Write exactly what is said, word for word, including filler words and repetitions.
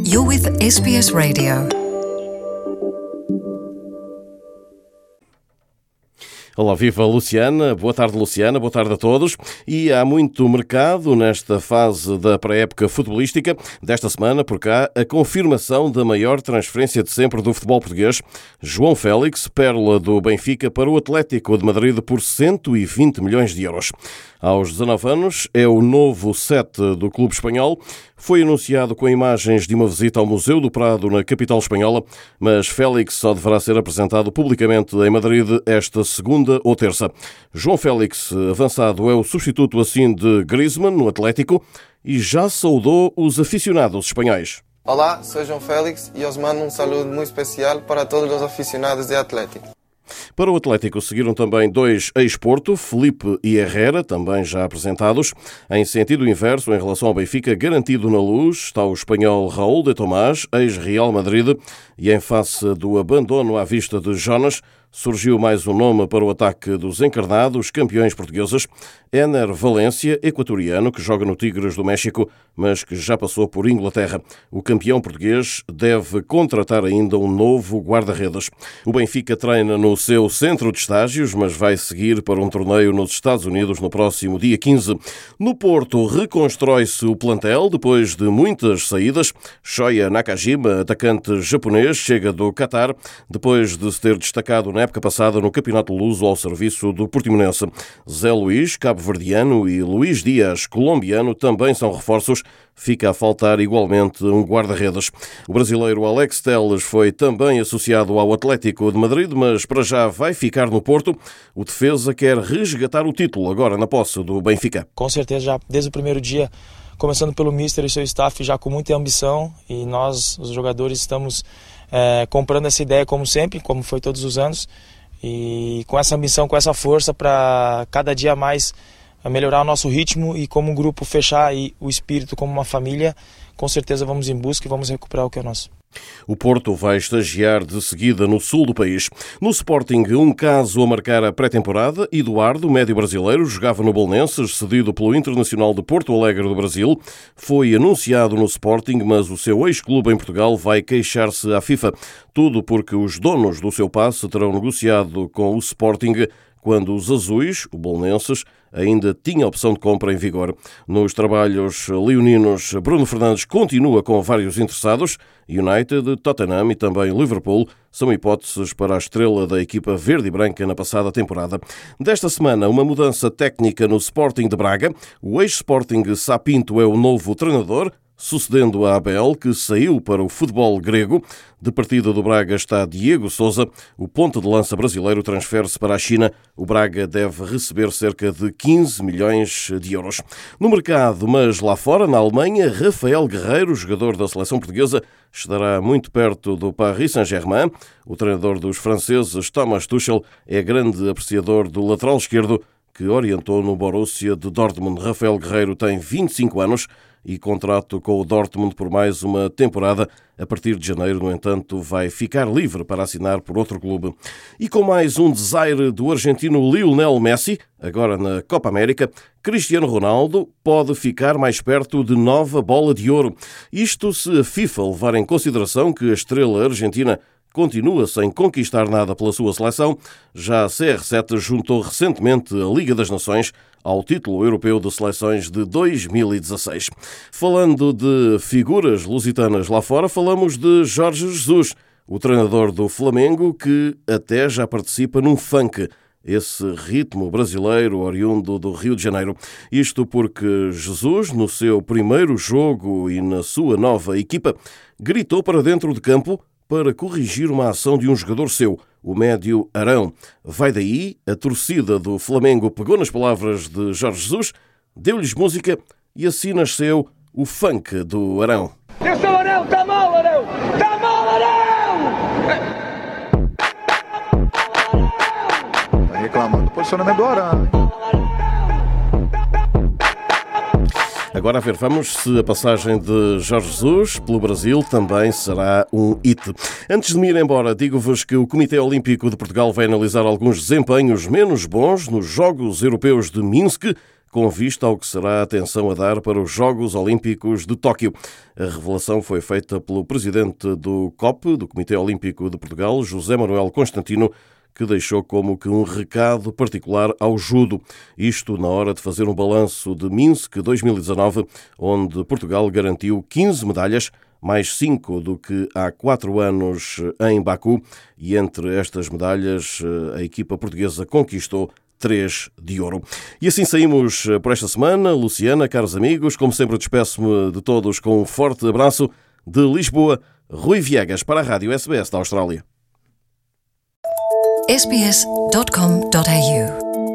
You're with S B S Radio. Olá, viva Luciana. Boa tarde, Luciana. Boa tarde a todos. E há muito mercado nesta fase da pré-época futebolística. Desta semana, por cá, a confirmação da maior transferência de sempre do futebol português. João Félix, pérola do Benfica para o Atlético de Madrid por cento e vinte milhões de euros. Aos dezanove anos, é o novo sete do clube espanhol. Foi anunciado com imagens de uma visita ao Museu do Prado na capital espanhola, mas Félix só deverá ser apresentado publicamente em Madrid esta segunda ou terça. João Félix, avançado, é o substituto assim de Griezmann no Atlético e já saudou os aficionados espanhóis. Olá, sou João Félix e os mando um saludo muito especial para todos os aficionados de Atlético. Para o Atlético seguiram também dois ex-Porto, Felipe e Herrera, também já apresentados. Em sentido inverso, em relação ao Benfica, garantido na luz, está o espanhol Raúl de Tomás, ex-Real Madrid, e em face do abandono à vista de Jonas, surgiu mais um nome para o ataque dos encarnados, campeões portugueses, Éner Valência, equatoriano, que joga no Tigres do México, mas que já passou por Inglaterra. O campeão português deve contratar ainda um novo guarda-redes. O Benfica treina no seu centro de estágios, mas vai seguir para um torneio nos Estados Unidos no próximo dia quinze. No Porto, reconstrói-se o plantel depois de muitas saídas. Shoya Nakajima, atacante japonês, chega do Qatar, depois de se ter destacado na época passada no Campeonato Luso ao serviço do Portimonense. Zé Luís, cabo-verdiano, e Luís Dias, colombiano, também são reforços. Fica a faltar igualmente um guarda-redes. O brasileiro Alex Telles foi também associado ao Atlético de Madrid, mas para já vai ficar no Porto. O defesa quer resgatar o título agora na posse do Benfica. Com certeza, já desde o primeiro dia, começando pelo Mister e seu staff, já com muita ambição, e nós, os jogadores, estamos é, comprando essa ideia como sempre, como foi todos os anos, e com essa ambição, com essa força para cada dia mais melhorar o nosso ritmo e como um grupo fechar aí o espírito como uma família. Com certeza vamos em busca e vamos recuperar o que é nosso. O Porto vai estagiar de seguida no sul do país. No Sporting, um caso a marcar a pré-temporada. Eduardo, médio brasileiro, jogava no Belenenses, cedido pelo Internacional de Porto Alegre do Brasil. Foi anunciado no Sporting, mas o seu ex-clube em Portugal vai queixar-se à FIFA. Tudo porque os donos do seu passe terão negociado com o Sporting quando os azuis, o Belenenses, ainda tinha a opção de compra em vigor. Nos trabalhos leoninos, Bruno Fernandes continua com vários interessados. United, Tottenham e também Liverpool são hipóteses para a estrela da equipa verde e branca na passada temporada. Desta semana, uma mudança técnica no Sporting de Braga. O ex-Sporting Sá Pinto é o novo treinador, sucedendo a Abel, que saiu para o futebol grego. De partida do Braga está Diego Sousa. O ponta de lança brasileiro transfere-se para a China. O Braga deve receber cerca de quinze milhões de euros. No mercado, mas lá fora, na Alemanha, Rafael Guerreiro, jogador da seleção portuguesa, estará muito perto do Paris Saint-Germain. O treinador dos franceses, Thomas Tuchel, é grande apreciador do lateral esquerdo, que orientou no Borussia de Dortmund. Rafael Guerreiro tem vinte e cinco anos e contrato com o Dortmund por mais uma temporada. A partir de janeiro, no entanto, vai ficar livre para assinar por outro clube. E com mais um desaire do argentino Lionel Messi, agora na Copa América, Cristiano Ronaldo pode ficar mais perto de nova bola de ouro. Isto se a FIFA levar em consideração que a estrela argentina continua sem conquistar nada pela sua seleção. Já a C R sete juntou recentemente a Liga das Nações ao título europeu de seleções de dois mil e dezasseis. Falando de figuras lusitanas lá fora, falamos de Jorge Jesus, o treinador do Flamengo, que até já participa num funk, esse ritmo brasileiro oriundo do Rio de Janeiro. Isto porque Jesus, no seu primeiro jogo e na sua nova equipa, gritou para dentro de campo para corrigir uma ação de um jogador seu, o médio Arão. Vai daí, a torcida do Flamengo pegou nas palavras de Jorge Jesus, deu-lhes música e assim nasceu o funk do Arão. Eu sou Arão, tá mal Arão! Tá mal Arão! Tá reclamando do posicionamento do Arão. Agora a ver, vamos se a passagem de Jorge Jesus pelo Brasil também será um hit. Antes de me ir embora, digo-vos que o Comitê Olímpico de Portugal vai analisar alguns desempenhos menos bons nos Jogos Europeus de Minsk, com vista ao que será a atenção a dar para os Jogos Olímpicos de Tóquio. A revelação foi feita pelo presidente do C O P, do Comitê Olímpico de Portugal, José Manuel Constantino, que deixou como que um recado particular ao judo. Isto na hora de fazer um balanço de Minsk dois mil e dezanove, onde Portugal garantiu quinze medalhas, mais cinco do que há quatro anos em Baku, e entre estas medalhas a equipa portuguesa conquistou três de ouro. E assim saímos por esta semana. Luciana, caros amigos, como sempre despeço-me de todos com um forte abraço de Lisboa. Rui Viegas para a Rádio S B S da Austrália. S B S dot com dot A U